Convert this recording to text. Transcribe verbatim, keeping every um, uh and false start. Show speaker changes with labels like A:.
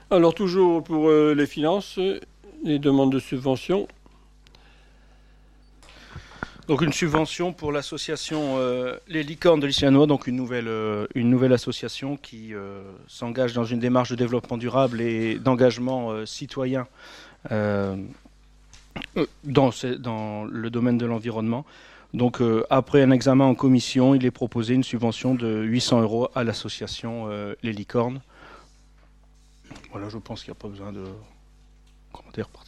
A: Alors toujours pour euh, les finances, les demandes de subventions.
B: Donc une subvention pour l'association euh, Les Licornes de l'Islanois, donc une nouvelle, euh, une nouvelle association qui euh, s'engage dans une démarche de développement durable et d'engagement euh, citoyen euh, dans, ce- dans le domaine de l'environnement. Donc euh, après un examen en commission, il est proposé une subvention de huit cents euros à l'association euh, Les Licornes. Voilà, je pense qu'il n'y a pas besoin de commentaires particuliers.